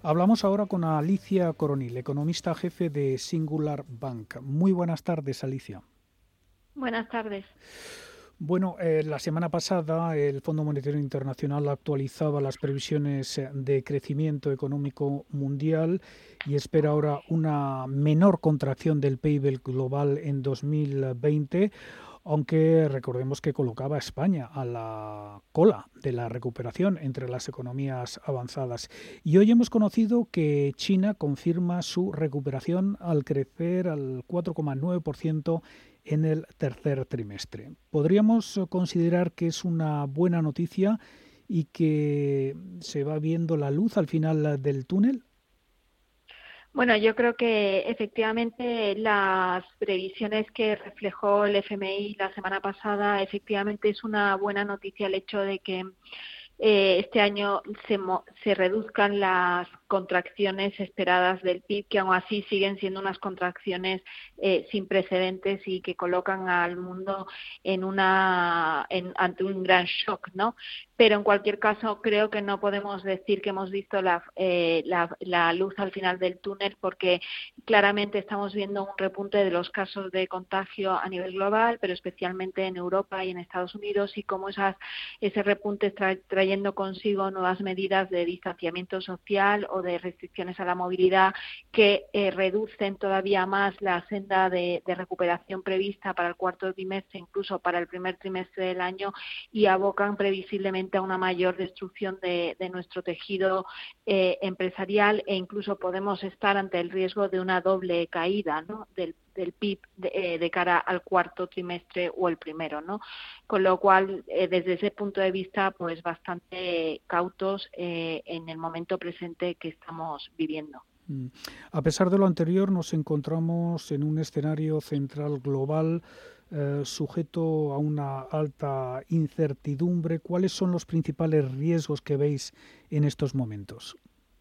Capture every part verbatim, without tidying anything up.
Hablamos ahora con Alicia Coronil, economista jefe de Singular Bank. Muy buenas tardes, Alicia. Buenas tardes. Bueno, eh, la semana pasada el Fondo Monetario Internacional actualizaba las previsiones de crecimiento económico mundial y espera ahora una menor contracción del P I B global en dos mil veinte, aunque recordemos que colocaba a España a la cola de la recuperación entre las economías avanzadas. Y hoy hemos conocido que China confirma su recuperación al crecer al cuatro coma nueve por ciento en el tercer trimestre. ¿Podríamos considerar que es una buena noticia y que se va viendo la luz al final del túnel? Bueno, yo creo que efectivamente las previsiones que reflejó el F M I la semana pasada, efectivamente es una buena noticia el hecho de que eh, este año se, mo- se reduzcan las contracciones esperadas del P I B, que aún así siguen siendo unas contracciones eh, sin precedentes y que colocan al mundo en una en, ante un gran shock, ¿no? Pero en cualquier caso creo que no podemos decir que hemos visto la, eh, la, la luz al final del túnel, porque claramente estamos viendo un repunte de los casos de contagio a nivel global, pero especialmente en Europa y en Estados Unidos, y cómo esas, ese repunte está trayendo consigo nuevas medidas de distanciamiento social o de restricciones a la movilidad que eh, reducen todavía más la senda de, de recuperación prevista para el cuarto trimestre, incluso para el primer trimestre del año, y abocan previsiblemente a una mayor destrucción de, de nuestro tejido eh, empresarial, e incluso podemos estar ante el riesgo de una doble caída, ¿no?, del del P I B de, eh, de cara al cuarto trimestre o el primero, ¿no? Con lo cual, eh, desde ese punto de vista, pues bastante cautos eh, en el momento presente que estamos viviendo. Mm. A pesar de lo anterior, nos encontramos en un escenario central global eh, sujeto a una alta incertidumbre. ¿Cuáles son los principales riesgos que veis en estos momentos?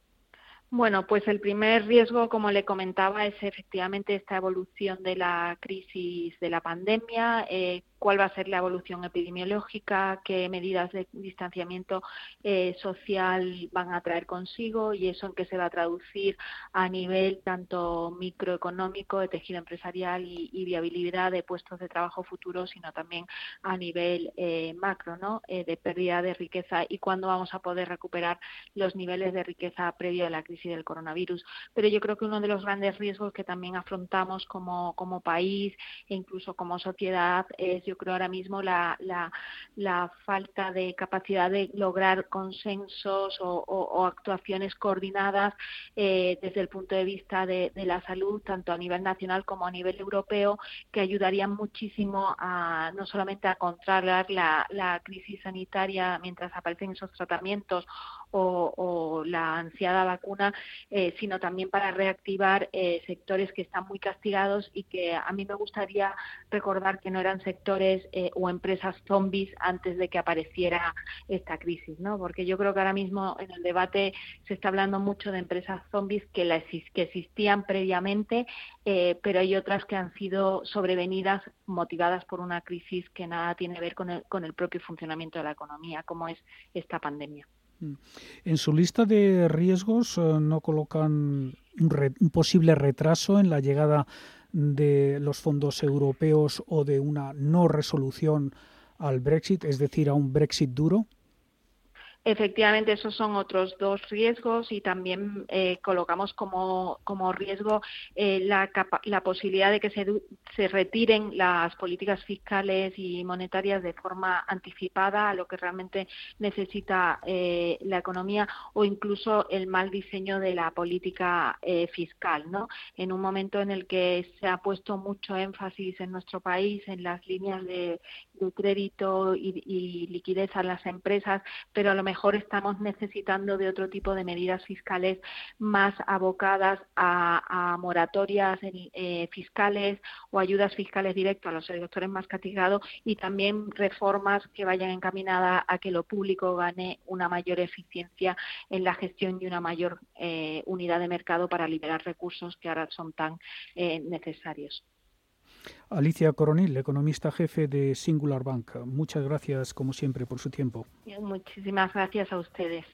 Bueno, pues el primer riesgo, como le comentaba, es efectivamente esta evolución de la crisis de la pandemia, eh, cuál va a ser la evolución epidemiológica, qué medidas de distanciamiento eh, social van a traer consigo, y eso en qué se va a traducir a nivel tanto microeconómico, de tejido empresarial y, y viabilidad de puestos de trabajo futuros, sino también a nivel eh, macro, ¿no?, eh, de pérdida de riqueza, y cuándo vamos a poder recuperar los niveles de riqueza previo a la crisis del coronavirus. Pero yo creo que uno de los grandes riesgos que también afrontamos como, como país e incluso como sociedad es, yo creo ahora mismo, la, la, la falta de capacidad de lograr consensos o, o, o actuaciones coordinadas eh, desde el punto de vista de, de la salud, tanto a nivel nacional como a nivel europeo, que ayudarían muchísimo a no solamente a controlar la, la crisis sanitaria mientras aparecen esos tratamientos o, o la ansiada vacuna, eh, sino también para reactivar eh, sectores que están muy castigados y que a mí me gustaría recordar que no eran sectores eh, o empresas zombies antes de que apareciera esta crisis, ¿no? Porque yo creo que ahora mismo en el debate se está hablando mucho de empresas zombies que, la, que existían previamente, eh, pero hay otras que han sido sobrevenidas motivadas por una crisis que nada tiene que ver con el, con el propio funcionamiento de la economía, como es esta pandemia. En su lista de riesgos eh, no colocan un, re, un posible retraso en la llegada de los fondos europeos o de una no resolución al Brexit, es decir, a un Brexit duro. Efectivamente, esos son otros dos riesgos, y también eh, colocamos como, como riesgo eh, la, capa la posibilidad de que se, se retiren las políticas fiscales y monetarias de forma anticipada a lo que realmente necesita eh, la economía, o incluso el mal diseño de la política eh, fiscal, ¿no? En un momento en el que se ha puesto mucho énfasis en nuestro país en las líneas de, de crédito y, y liquidez a las empresas, pero a lo mejor mejor estamos necesitando de otro tipo de medidas fiscales más abocadas a, a moratorias eh, fiscales o ayudas fiscales directas a los sectores más castigados, y también reformas que vayan encaminadas a que lo público gane una mayor eficiencia en la gestión y una mayor eh, unidad de mercado para liberar recursos que ahora son tan eh, necesarios. Alicia Coronil, economista jefe de Singular Bank. Muchas gracias, como siempre, por su tiempo. Muchísimas gracias a ustedes.